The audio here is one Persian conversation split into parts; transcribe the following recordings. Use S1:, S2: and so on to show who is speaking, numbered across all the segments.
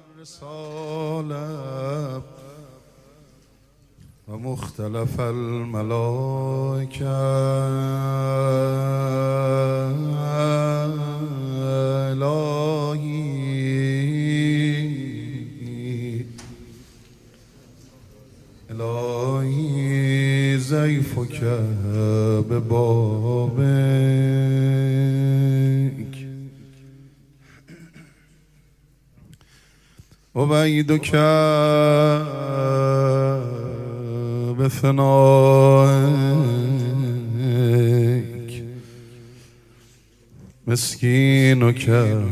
S1: الرسالة ومختلف الملائكة إلهي زيفك ببابك أبيدك بفنائك مسكينك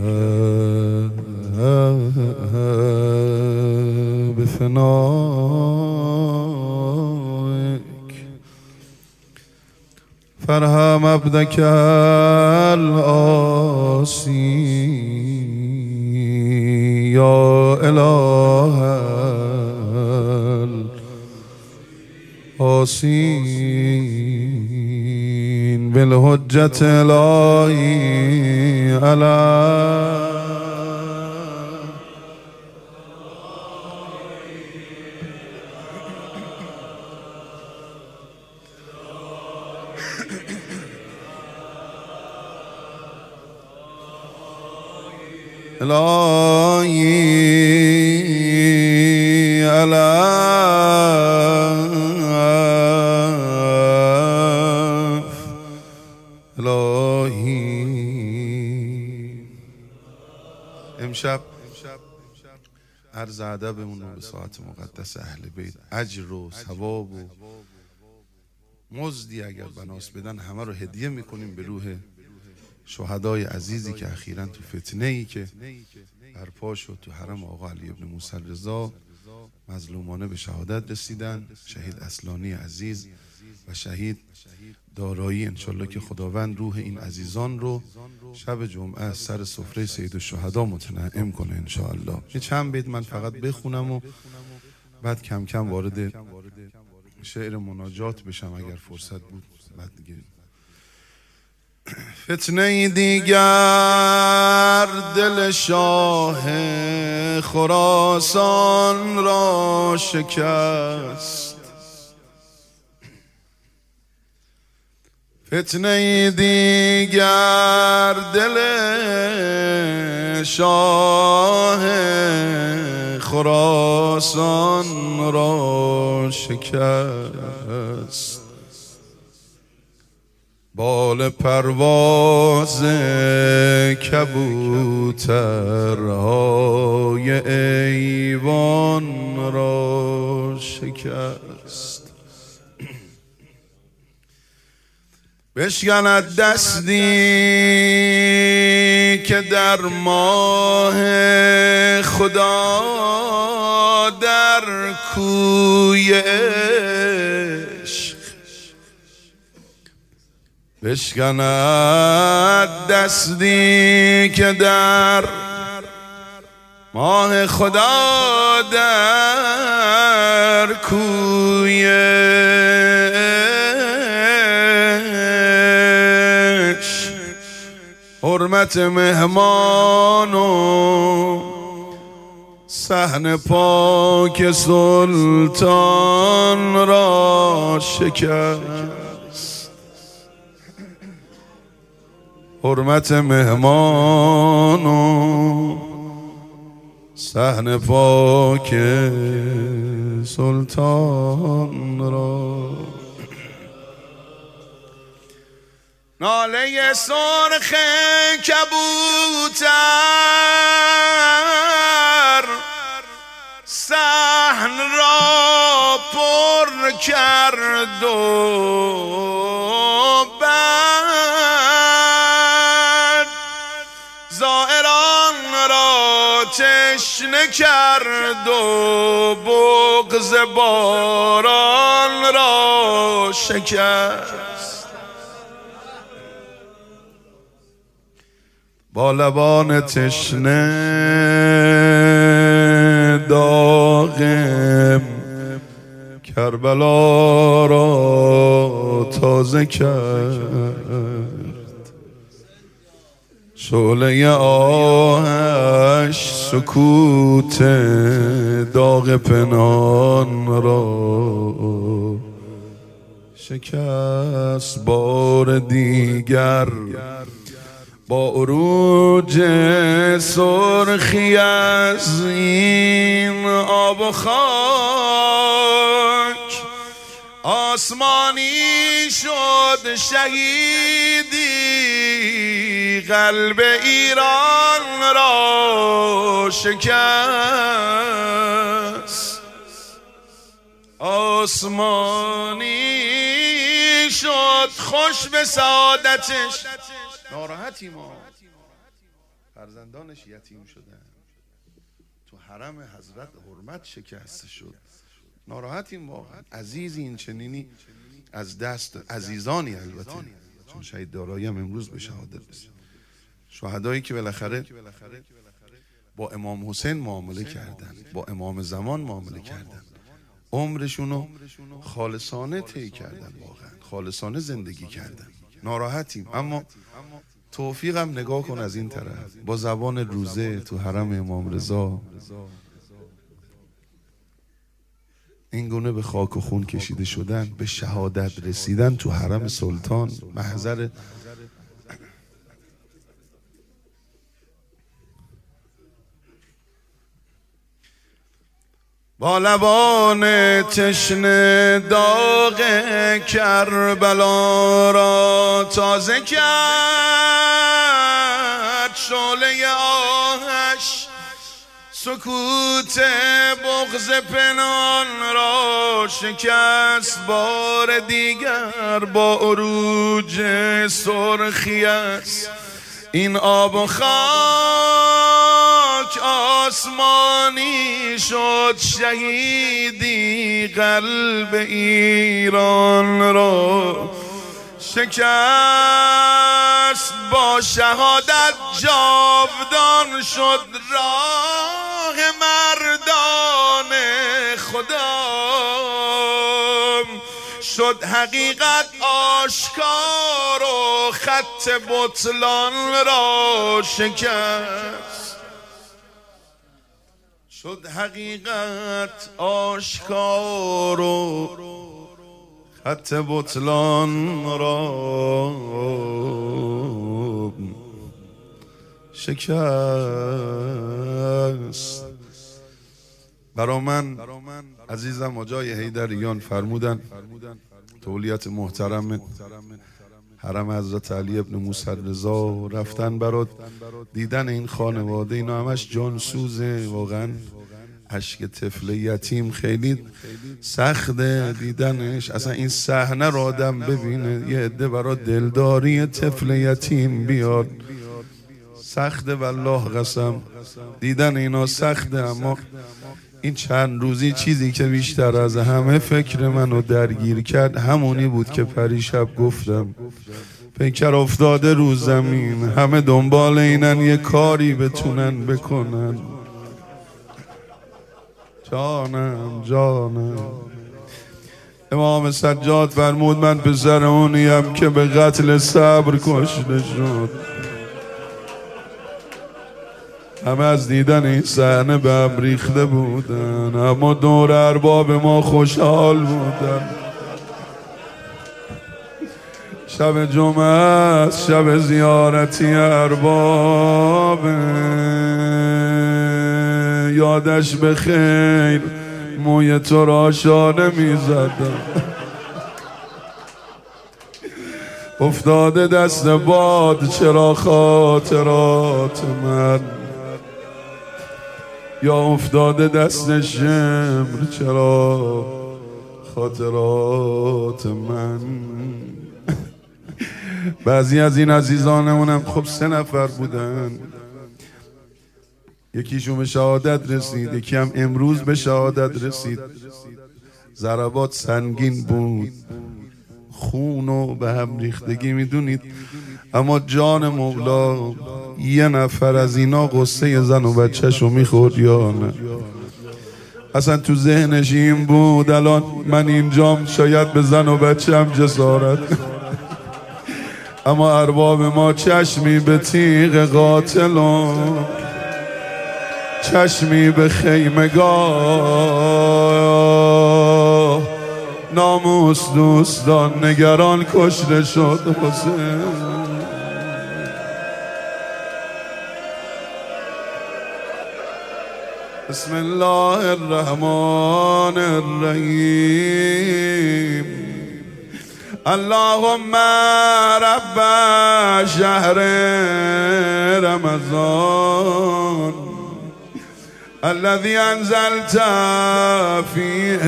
S1: بفنائك فارحم عبدك العاصي يا إله العاصين بالحجة الهي على إلهي على إلهي امشب عرض ادبمون رو به ساعت مقدس اهل بیت اجر و ثواب و مزدی اگر بناس بدن همه رو هدیه میکنیم به روح شهدای عزیزی که اخیراً تو فتنه ای که برپا شد تو حرم آقا علی ابن موسی رضا مظلومانه به شهادت رسیدن. شهید اصلانی عزیز و شهید دارایی، انشالله که خداوند روح این عزیزان رو شب جمعه از سر سفره سید الشهدا متنعم کنه انشاءالله. یه چند بیت من فقط بخونم و بعد کم کم وارد شعر مناجات بشم اگر فرصت بود. بعد دیگه فتنه دیگر دل شاه خراسان را شکست، فتنه دیگر دل شاه خراسان را شکست. بال پرواز کبوترهای ایوان را شکست. بشکند دستی که در ماه خدا در کوی عشق، بشکند دستی که در ماه خدا در کوی عشق، حرمت مهمان و صحن پاک سلطان را شکست. حرمت مهمان و صحن پاک سلطان را. ناله سرخ کبوتر صحن را پر کرد و بعد زائران را تشنه کرد و بغض باران را شکست. با لبان تشنه داغم کربلا را تازه کرد. شعله آهش سکوت داغ پنهان را شکست بار دیگر با عروج سرخی از این آب و خاک آسمانی شد شهیدی قلب ایران را شکست آسمانی شد خوش به سعادتش. ناراحتی ما فرزندانش یتیم شدن، تو حرم حضرت حرمت شکسته شد. ناراحتیم واقعا. عزیزی این چنینی از دست عزیزانی، البته چون شهید دارایی هم امروز به شهادت رسید، شهدایی که بالاخره با امام حسین معامله کردن، با امام زمان معامله کردن، عمرشونو خالصانه طی کردن، واقعا خالصانه زندگی کردن. ناراحتیم، اما توفیقم نگاه کن از این طرف با زبان روزه تو حرم امام رضا این گونه به خاک و خون کشیده شدن، به شهادت رسیدن تو حرم سلطان، محضر با لبان تشنه داغ کربلا را تازه کرد شعله آهش سکوت بغض پنهان را شکست بار دیگر با عروج سرخی است این آب و خاک آسمانی شد شهیدی قلب ایران را شکست با شهادت جاودان شد راه مردان خدا شد حقیقت آشکار و خط بطلان را شکست شد حقیقت آشکار و خط بطلان را شکست. برا من عزیزم آجای حیدریان فرمودن تولیت محترم حرم حضرت علی ابن موسی رضا رفتن برات دیدن این خانواده، اینا همش جانسوزه، واقعا اشک طفل یتیم خیلی سخته دیدنش. اصلا این صحنه رو آدم ببینه، یه عده برای دلداری طفل یتیم بیاد سخته، والله قسم دیدن اینا سخته. اما این چند روزی چیزی که بیشتر از همه فکر منو درگیر کرد همونی بود که پریشب گفتم. پیکر افتاده رو زمین، همه دنبال اینن یه کاری بتونن بکنن. جانم امام سجاد فرمود من پسر اونیم که به قتل صبر کشته شد. همه از دیدن این صحنه به هم ریخته بودن، اما دور ارباب ما خوشحال بودن. شب جمعه است، شب زیارتی ارباب، یادش به خیر موی تو را شانه می زدم. افتاده دست باد چرا خاطرات من، یا افتاده دست شمر چرا خاطرات من. بعضی از این عزیزانمونم خب 3 نفر بودن، یکیشون به شهادت رسید، یکی هم امروز به شهادت رسید. ضربات سنگین بود، خون و به هم ریختگی میدونید، اما جان مولا یه نفر از اینا قصه زن و بچه‌شو میخورد یا نه؟ اصلا تو ذهنش این بود الان من اینجام شاید به زن و بچه‌م جسارت اما ارباب ما چشمی به تیغ قاتلان، چشمی به خیمگاه، ناموس دوستان نگران کشته شد حسین. بسم الله الرحمن الرحیم. اللهم رب شهر رمضان الذي انزلت فيه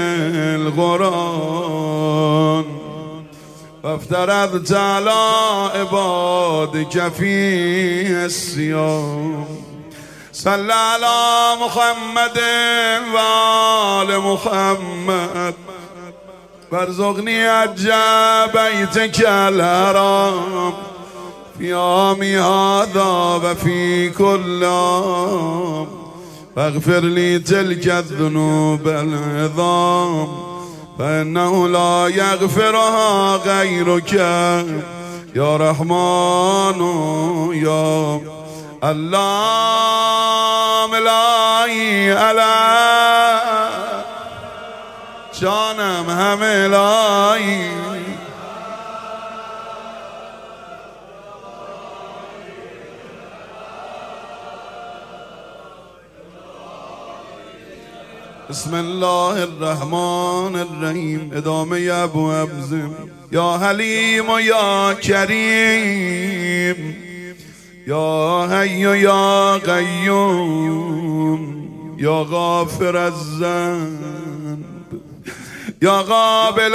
S1: القرآن وافترضت على عبادك فيه الصيام صل على محمد وآل محمد وارزقني حج بيتك الحرام في عامي هذا وفي كل عام واغفر لي تلك الذنوب العظام فإنه لا يغفرها غيرك يا رحمن يا الله. الهی علی جانم همه الهی بسم الله الرحمن الرحیم. ادامه ابو ابزم. یا حلیم و یا کریم، یا حی یا قیوم، یا غافر الذنب، یا قابل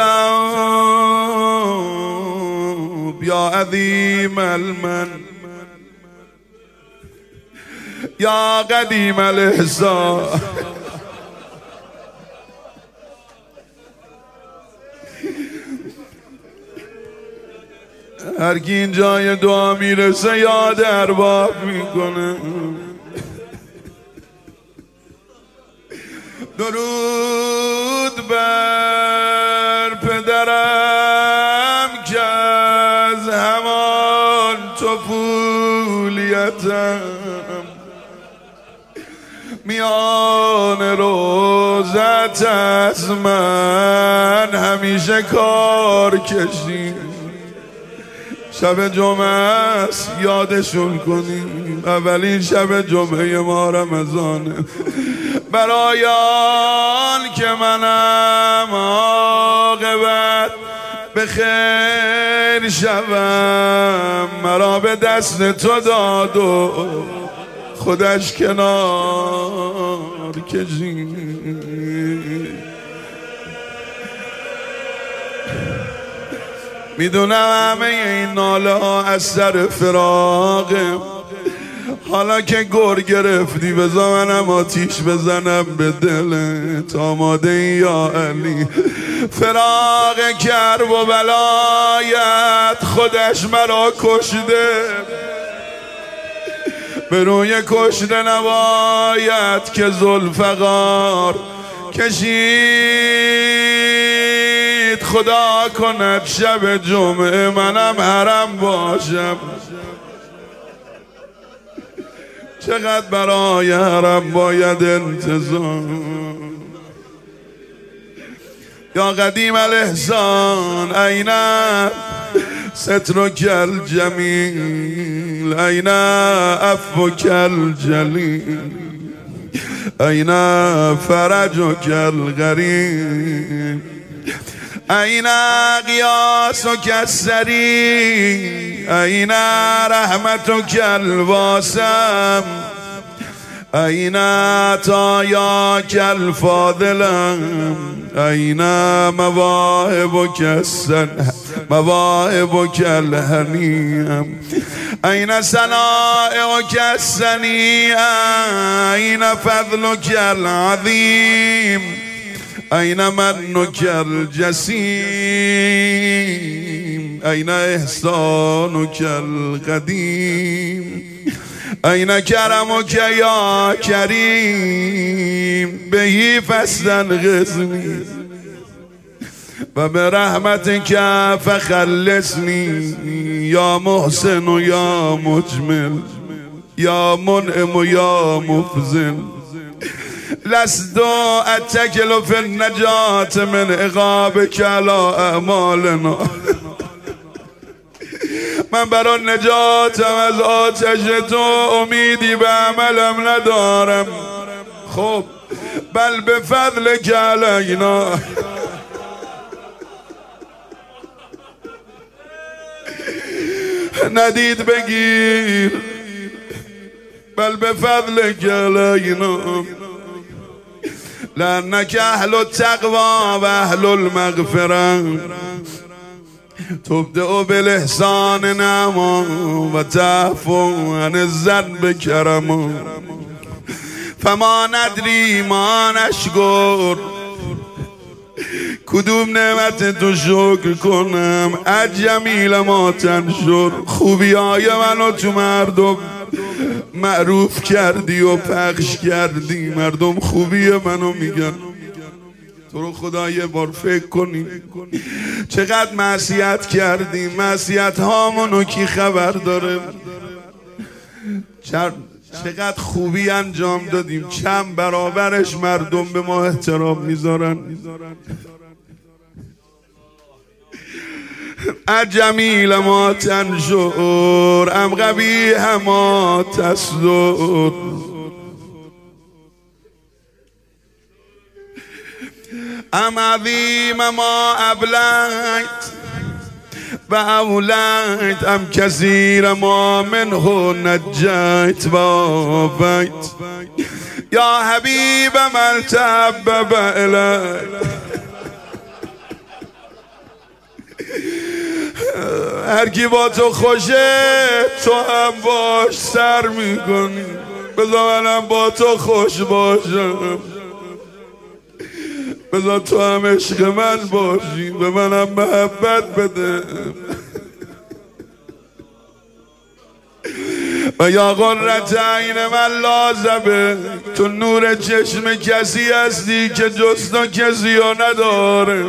S1: التوب، یا عظیم المن، یا قدیم الاحسان. هر کی این جای دعا میرسه یاد ارباب میکنه. درود بر پدرم که از همان طفولیتم میان روزت از من همیشه کار کشید. شب جمعه است یادشون کنیم، اولین شب جمعه ما رمضانه. برای آن که منم عاقبت به خیر شوم، مرا به دست تو داد و خودش کنار کشید. میدونم همه این ناله ها از سر فراقه. حالا که گر گرفتی بذار منم آتیش بزنم به دلت. آماده ای یا علی؟ فراق کرب و بلایت خودش مرا کشده، به روی کشته نباید که ذوالفقار کشید. خدا کند شب جمعه منم حرم باشم. چقدر برای حرم باید انتظار. یا قدیم الاحسان این سترک الجمیل، این عفوک الجلیل، این فرجک الغریب، این قیاسک السریع، این رحمتک الواسع، این عطایاک الفاضلة، این مواهبک الهنیة، این صنائعک السنیة، این فضلک العظیم، این منک الجسیم، این احسانک القدیم، این کرمک یا کریم، بهی فستنقذنی، و به رحمتک فخلصنی یا محسن و یا مجمل یا منعم و یا مفضل لست اتکل فی النجات من عقابک علی اعمالنا. من برای نجاتم از آتش تو امیدی به عملم ندارم. خب بل به فضلک علینا. ندید بگیر بل به فضلک علینا لأنک اهل التقوی و اهل المغفرة تبدأ بالاحسان نعما و تعفو عن الذنب کرما فما ندری ما نشکر. کدوم نعمت تو شکر کنم؟ اجمیل ما تنشر. خوبی های منو تو مردم معروف کردی و پخش کردی، مردم خوبی منو میگن. تو رو خدا یه بار فکر کنی چقدر معصیت کردیم، معصیت هامونو کی خبر داره؟ چقدر خوبی انجام دادیم، چند برابرش مردم به ما احترام میذارن. اجمیل ما تنشر ام قبیح ما تصدر. ام عظیم ما ابلیت و اولیت ام کثیر ما منه نجیت و آفیت یا حبیب من تحبب الیک. هر کی با تو خوشه تو هم باش سر میکنی. بذار منم با تو خوش باشم، بذار تو هم عشق من باشی، به منم محبت بده. و یا قرة عین من لازمه، تو نور چشم کسی هستی که جز تو کسی ها نداره.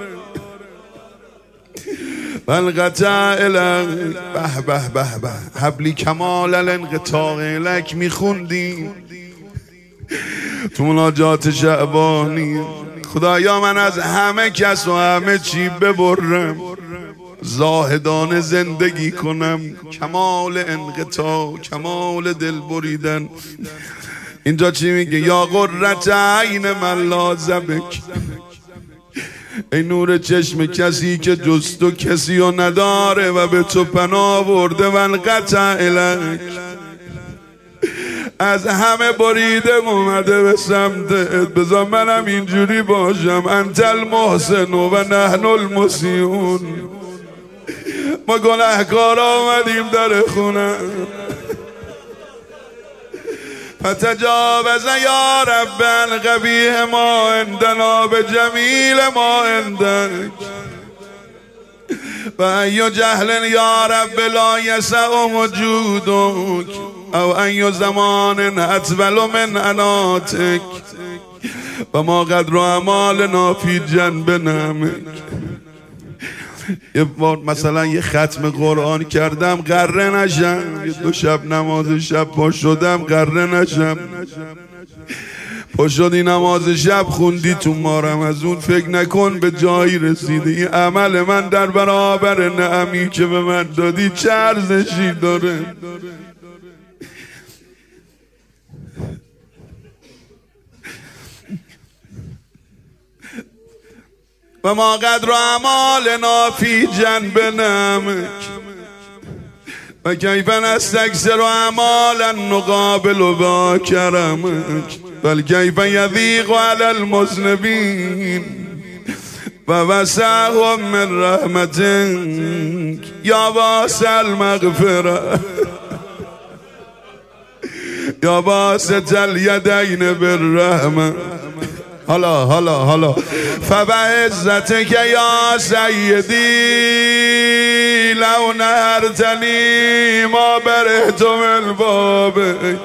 S1: والقطع الک به به به به حبلی کمال الانقطاع الک میخوندی تو مناجات شعبانی. خدایا من از همه کس و همه چی ببرم، زاهدانه زندگی کنم، کمال انقطاع، کمال دل بریدن. اینجا چی میگه؟ یا قرة عین من لازمک، ای نور چشم کسی که جز تو کسی رو نداره و به تو پناه برده. من قطع الک از همه بریده اومده به سمتت، بذار منم اینجوری باشم. انت المحسن و نحن المسیئون. ما گناهکارا اومدیم در خونه. فتجاوز یا رب القبیح ما عندنا بجمیل ما عندک و ای جهل یا رب لا یسع وجودک او ای زمان اطول من اناتک و ما قدر اعمالنا فی جنب نعمک. یه بار مثلا یه ختم قرآن کردم قره نشم، یه 2 شب نماز شب پا شدم قره نشم. پا شدی نماز شب خوندی تو مارم از اون، فکر نکن به جایی رسیدی. این عمل من در برابر نعمی که به من دادی چه ارزشی داره؟ و ما قدر اعمالنا فی جنب نعمک و کیف نستکثر اعمالا نقابل با کرمک بل کیف یضیق علی المذنبین و وسعهم من رحمتک یا واسع المغفره یا باسط الیدین بالرحمه. حالا فبعزتک یا سیدی لو نهرتنی ما برهت من بابک.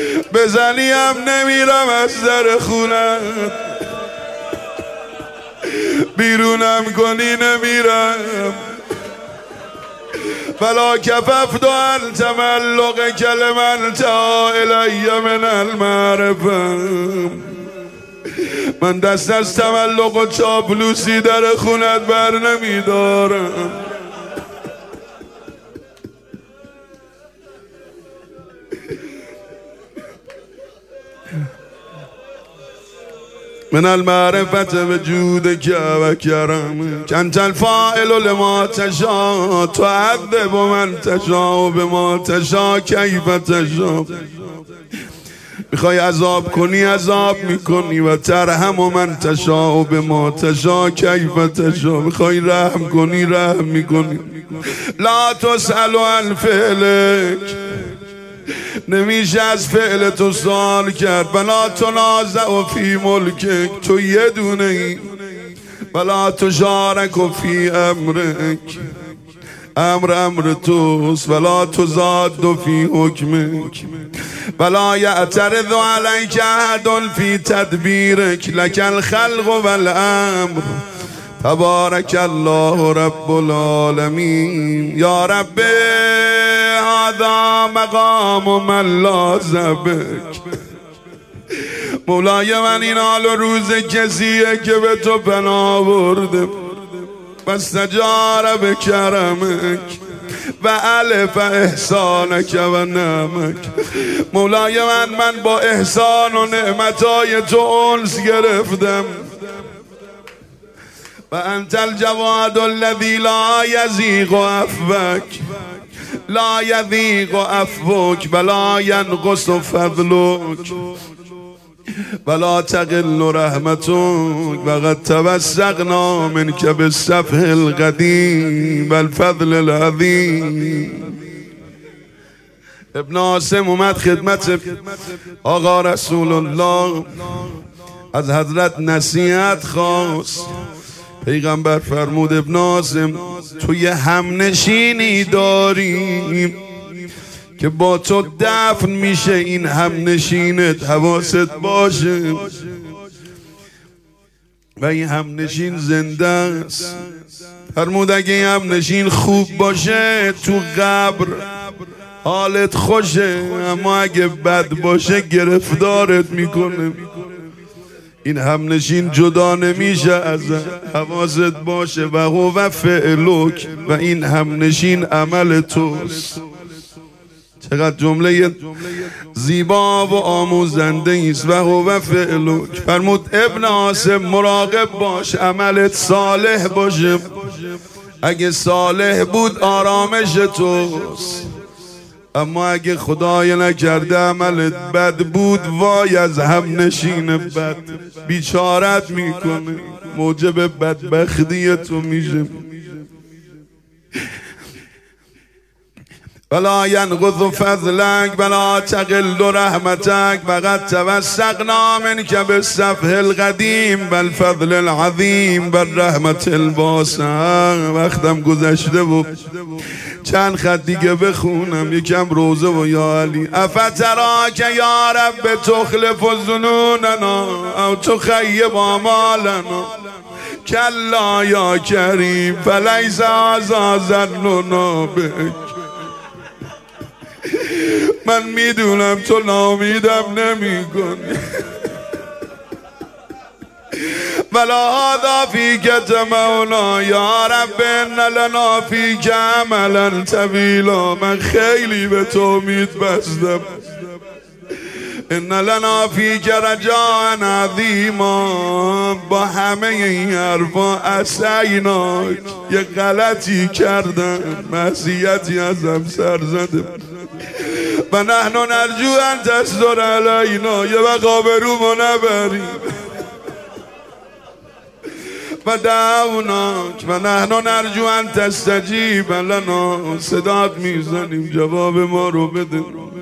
S1: بزنیم نمیرم از در خونت، بیرونم کنی نمیرم. فلا کففت عن تملق کلمت الی من المعرفه. من دست از تملق و چاپلوسی در خونت بر نمیدارم. من المعرفت وجودك و کرمک انت الفاعل لما تشاء تعذب من تشاء بما تشاء کیف تشاء. میخوای عذاب کنی عذاب میکنی و ترحم من تشاء بما تشاء کیف تشاء. میخوای رحم کنی رحم میکنی. لا تسأل عن فعلک، نمیشه از فعل تو سوال کرد. بلا تنازع فی ملکک، تو یه دونه ای. بلا تشارک فی امرک، امر توست. ولا تزاد فی حکمک، ولا یعترض علیک احد فی تدبیرک. لک الخلق والامر، تبارک الله رب العالمین. یا رب هذا مقام من لازبک. مولای من این حال و روز کسیه که به تو پناه برده واستجار بکرمک و الف احسانک و نعمک. مولای من با احسان و نعمتای تو انس گرفتم. و انت الجواد الذی لا یضیق عفوک، لا یضیق عفوک ولا ینقص فضلک ولا تقل رحمتک. وقد توسقنا منک بالصفح القدیم والفضل العظیم. ابن عاصم اومد خدمت آقا رسول الله، از حضرت نصیحت خواست. پیغمبر فرمود ابن عاصم تو یه همنشینی داریم که با تو دفن میشه. این همنشینت حواست باشه. و این همنشین زنده است. فرمود اگه این همنشین خوب باشه تو قبر حالت خوشه، اما اگه بد باشه گرفتارت میکنه. این همنشین جدا نمیشه از حواست باشه. و هو فعلک، و این همنشین عمل توست. چقدر جمله زیبا و آموزنده است. و هو فعلک. فرمود ابن عاصم مراقب باش عملت صالح باشه. اگه صالح بود آرامش توست، اما اگه خدای نکرده عملت بد بود، وای از همنشین بد بیچارت میکنه، موجب بدبختی تو میشه. ولا ینقض فضلک ولا تقل رحمتک. وقد توسقنا منک بالصفح القدیم والفضل العظیم والرحمت الواسعه. وقتم گذشته و چند خط دیگه بخونم، یکم روزه و یا علی. افتراک یا رب تخلف ظنوننا او تخیب آمالنا. کلا یا کریم فلیس هذا ظننا بک. من میدونم تو نامیدم نمی کنی. ولا هذا فیک تمونا یا رب ان لنا فیک عملا طویلا. من خیلی به تو امید بستم. ان لنا فیک رجاء عظیما. با همه این حرفا عصیناک، یه غلطی کردم، معصیتی ازم سر زده. و نحن نرجو ان تصدر علینا، یه وقت آبرومو نبریم. و دعوناک و نحن نرجو ان تستجیب لنا، صدات میزنیم جواب ما رو بده.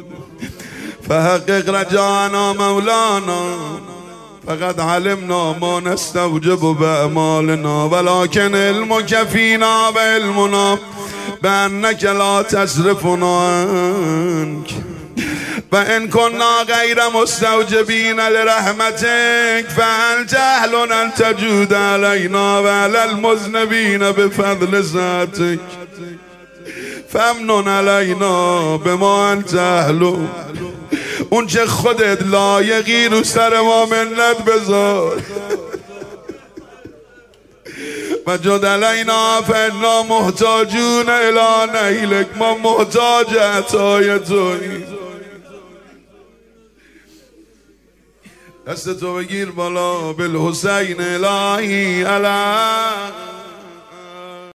S1: فحقق رجانا مولانا، فقد علمنا ما نستوجب باعمالنا. ولكن علمك فينا و علمنا بانك لا تصرفنا عنك. و ان كنا غیر مستوجبین لرحمتک فهل جهل ان تجود علینا و علی المذنبین بفضل ذاتک فمنن علینا بما انت اهلو. اون چه خودت لایقی رو سر ما منت بذار و جد علینا فانا محتاجون الی نیلک، ما محتاج عطای توییم. دست تو بگیر بالا بالحسین الهی علی